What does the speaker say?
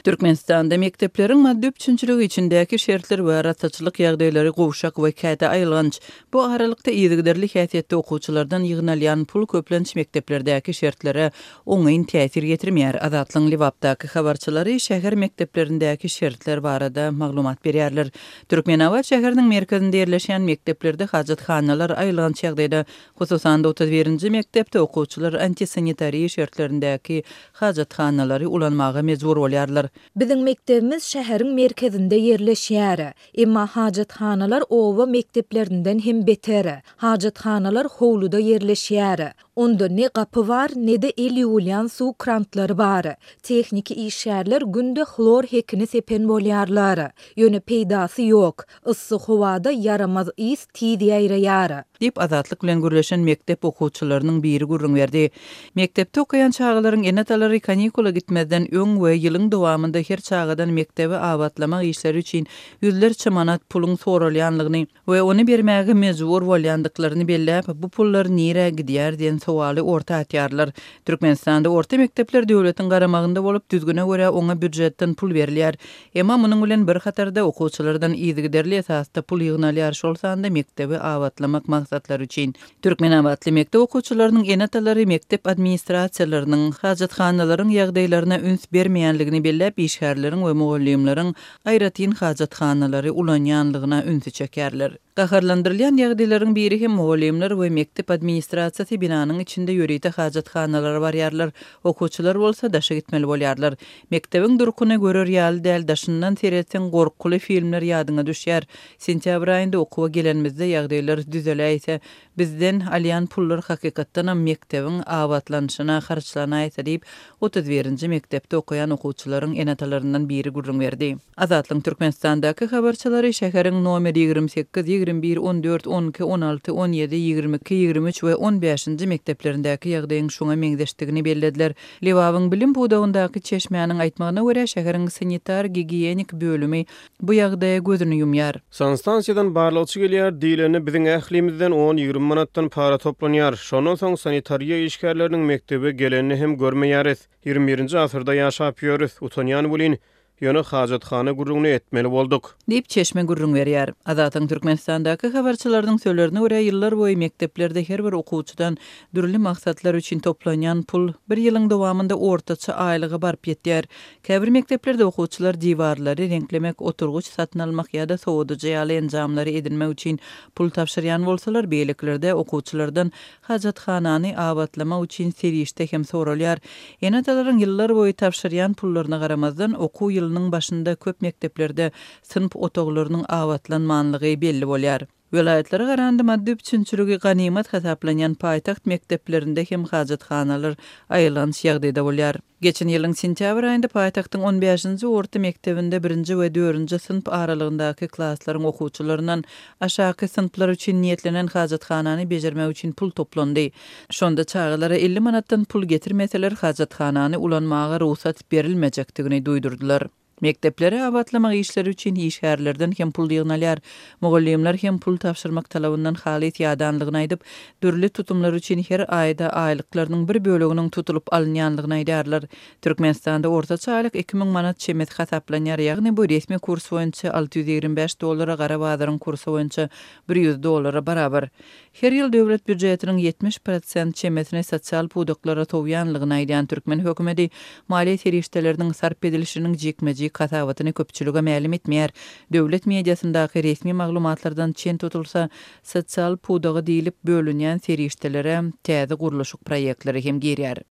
Türkmenistanda mektepleriň maddi üçinçiligi içindäki şertler we ratatçylyk ýagdaýlary gowşak we käte aýylganç. Bu aralykda ýygyderli häsiýetde okuwçylardan ýygnalýan pul köplenç mekteplerdäki şertlere oňaýyn täsir getirmeýär. Azatlyň Liwapdaky habarçylary şäher mekteplerindäki şertler barada maglumat berýärler. Türkmenawat şäheriniň merkezinde ýerleşen mekteplerde hajatxanalar aýylganç ýagdaýda, hususan 31-nji mektepde okuwçylar antisanitariýa şertlerindäki hajatxanalary ulanmaga mejbur bolýarlar. Biziň mektebimiz şäheriň merkezinde ýerleşýär. Emma hajatxanalar owa mekteplerinden hem beter. Hajatxanalar howluda ýerleşýär. Onda ne gapy bar, ne de el ýuwulýan suw krantlary bar. Texniki işgärler günde hlor hekini sepen bolýarlar. Ýöne peýdasy ýok. Issy howada yaramaz is tiýdi ýaýraýar. Dip azatlyk bilen gürleşen mektep okuwçylarynyň biri gurrun berdi. Mektepde okuyan çağalaryň enetalary kanikula gitmezden öň we ýylyň dowamında her çağadan mektebe abatlamak işleri üçin yüzlerçe manat pulun soralýanlygyny we onu bermäge mejbur bolýandyklaryny belläp, bu pullar nire gidýär diýen sowaly orta atýarlar. Türkmenistanda orta mektepler döwletiň garamagynda bolup düzgüne görä oňa büdjetden pul berilýär. Emma munyň bilen bir hatarda okuwçylardan ýygyderli esasda pul ýygnalýar şolsanda mektebi abatlamak maksatları üçin. Türkmenawatly mektep okuwçylarynyň enetalary mektep administrasiýalarynyň hajatxanalaryň ýagdaýlaryna üns bermeýänligini belläp, işgärleriň we mugallimleriň aýratyn hajatxanalary ulanýanlygyna ünsü çekerler. Gaharlandyrylýan ýagdaýlaryň biri hem mugallimler we mektep administrasiýasy binanyň içinde ýörite hajatxanalar barýarlar. Okuwçylar bolsa daşa gitmeli bolýarlar. Mektebiň durkuny görür ýaly däl, daşyndan seretsen gorkuly filmler ýadyňa düşýär. Sentýabr aýynda okuwa gelenmizde ýagdaýlar düzelýär. Bizden alýan pullar hakykatdan ham mektebiň abatlanyşyna harçlanaýsa diýip 31-nji mektepde okuyan okuwçylaryň enatalaryndan biri gurrun berdi. Azatlyň Türkmenistandaky habarçylary şäheriň nomer 28, 21, 14, 12, 16, 17, 22, 23 we 15-nji mekteplerindäki ýagdaýyň şoňa meňdeşdigini bellediler. Liwabyň bilim budagyndaky çeşmäniň aýtmagyna görä şäheriň sanitar gigiyenik bölümi bu ýagdaýa gözüni ýumýar. Sanstansiýadan barlawçy gelýär diýileni biziň ählimizden 10-20 manatdan para toplanýar. Şondan soň sanitariýa işgärleriniň mektebe gelenini hem görmeýäris. 21-nji asyrda ýaşap ýörüs. Utanýan bolyn ýöne hajatxana gurruny etmeli bolduk. Diýip çeşme gurrun berýär. Azatyň Türkmenistandaky habarçylarynyň söýlerine görä ýyllar boýy mekteplerde her bir okuwçydan dürli maksatlar üçin toplanýan pul bir ýylyň dowamında ortaça aýlygy barp ýetýär. Käbir mekteplerde okuwçylar diwarlary renklemek, oturguç satyn almak ýa-da sowadyjy ýaly enjamlary edinmek üçin pul tapşyrýan bolsalar, beýleklerde okuwçylardan hajatxanany abatlamak üçin serişde hem soralýar. Enatalaryň ýyllar boýy tapşyrýan pullaryna garamazdan okuw ýylynyň başynda köp mekteplerde sınıf otoglarynyň abatlanmanlygy belli bolýar. Welaýatlary garandy maddi üçinçiligi ganimat hasaplanýan paýtaxt mekteplerinde hem hajatxanalar aýylan ýagdaýda bolýar. Geçen ýylyň sentýabr aýynda paýtagtyň 15-nji orta mektebinde 1-nji we 4-nji sınıf aralygyndaky klasslaryň okuwçylaryndan aşaky sınıflar üçin niýetlenen hajatxanany bejermek üçin pul toplandy. Şonda çağalara 50 manatdan pul getirmeseler hajatxanany ulanmaga ruhsat berilmejekdigini duýdurdylar. Mekteplere abatlamak işleri üçin işgärlerden hem pul ýygnalýar. Mugallimler hem pul tapşyrmak talabyndan haly ýadanlygyny aýdyp, dürli tutumlar üçin her aýda aýlyklarynyň bir böleginiň tutulup alınýanlygyny aýdarlar. Türkmenistanda ortaça aýlyk 2000 manat çemet hasaplanýar, ýagny bu resmi kurs boýunça $625 gara bazaryň kursu boýunça $100 barabar. Her ýyl döwlet büdjetiniň 70% çemetini sosial pudaklara towýanlygyny aýdan Türkmen hökümeti maliýe serişdeleriniň sarp edilişiniň jekmejik kasawatyny köpçülige mälim etmeýär. Döwlet mediasyndaky resmi maglumatlardan çen tutulsa, sosial pudagy diýilip bölünýän serişdelere täze guruluşyk proýektleri hem gerýär.